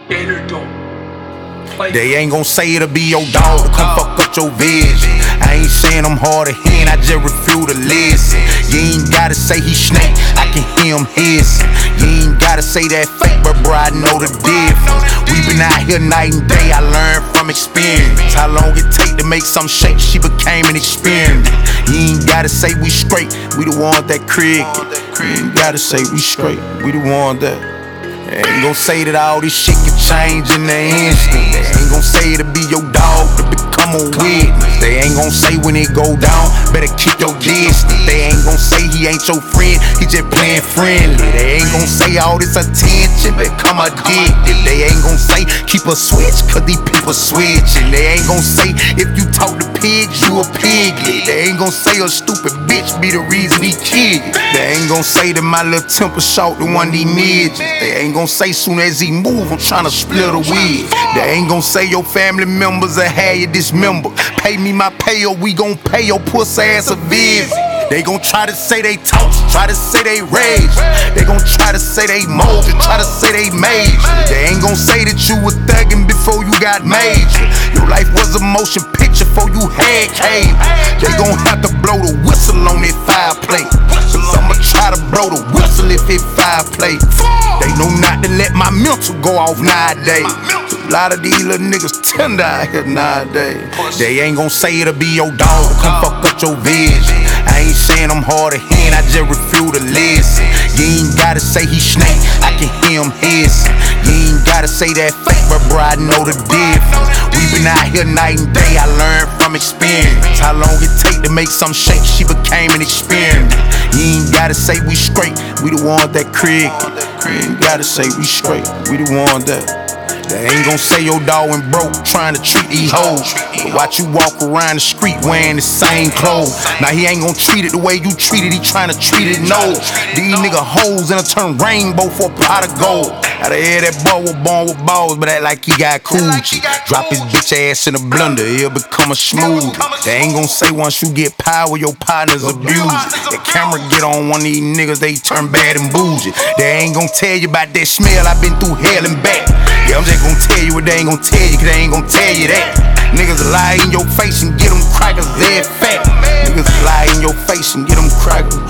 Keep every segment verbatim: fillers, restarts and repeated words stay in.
Gator don't play. They ain't gon' say it'll be your dog to come fuck up your vision. I ain't saying I'm hard of hearing, I just refuse to listen. You ain't gotta say he snake, I can hear him hissing. You ain't gotta say that fake, but bro, I know the difference. We been out here night and day, I learned from experience. How long it take to make some shake, she became an experiment. You ain't gotta say we straight, we the one that cricket. You ain't gotta say we straight, we the one that. They ain't gon' say that all this shit can change in the instant. They ain't gon' say it'll be your dog to become a witness. They ain't gon' say when it go down, better keep your distance. They ain't gon' say he ain't your friend, he just playing friendly. They ain't gon' say all this attention become addicted. They ain't gon' say keep a switch, cause these people switching. They ain't gon' say if you talk to pigs, you a piglet. They ain't gon' say a stupid bitch be the reason he killed you. They ain't gon' say that my little temper short the one he midgets. They ain't gon' say soon as he move, I'm tryna split a wig. They ain't gon' say your family members will have you dismember. Pay me my pay or we gon' pay your pussy ass a visit. They gon' try to say they talk, try to say they rage. They gon' try to say they mold, try to say they made. They ain't gon' say that you was thuggin' before you got major. Your life was a motion picture before you had cable. They gon' have to blow the whistle on that fireplace. Cause I'ma try to blow the whistle if it fireplace. They know not to let my mental go off nowadays. A lot of these little niggas tender out here nowadays. They ain't gon' say it'll be your dog to come fuck up your vision. I ain't saying I'm hard of hearing, I just refuse to listen. You ain't gotta say he snake, I can hear him hissing. You ain't gotta say that fake, but bro, I know the difference. We been out here night and day, I learned from experience. How long it take to make some shake, she became an experiment. You ain't gotta say we straight, we the one that cricket. You ain't gotta say we straight, we the one that. They ain't gon' say your dog went broke trying to treat these hoes. But watch you walk around the street wearing the same clothes. Now he ain't gon' treat it the way you treat it, he tryna treat it no. These nigga hoes in a turn rainbow for a pot of gold. Out of here that boy was born with balls, but act like he got coochie. Drop his bitch ass in a blender, he'll become a smoothie. They ain't gon' say once you get power, your partner's abused. The camera get on one of these niggas, they turn bad and bougie. They ain't gon' tell you about that smell, I been through hell and back. Yeah, I'm just gon' tell you what they ain't gon' tell you, cause they ain't gon' tell you that. Niggas lie in your face and get them crackers, they're fat. Niggas lie in your face and get them crackers.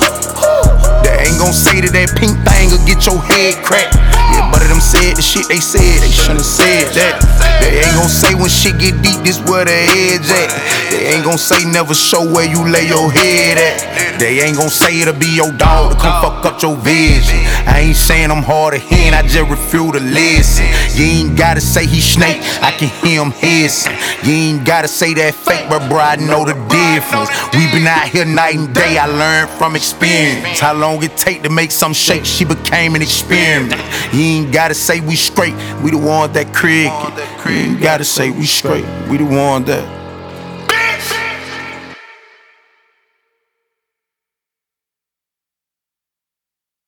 They ain't gon' say that that pink thing will get your head cracked. Yeah, but them said the shit they said, they shouldn't said that. They ain't gon' say when shit get deep, this where the edge at. They ain't gon' say never show where you lay your head at. They ain't gon' say it'll be your dog to come fuck up your vision. I ain't saying I'm hard of hearing, I just refuse to listen. You ain't gotta say he snake, I can hear him hissing. You ain't gotta say that fake, but bro, I know the difference. We been out here night and day, I learned from experience. How long it take to make some shake, she became an experiment. You ain't gotta say we straight, we the one that cricket. You ain't gotta say we straight, we the one that.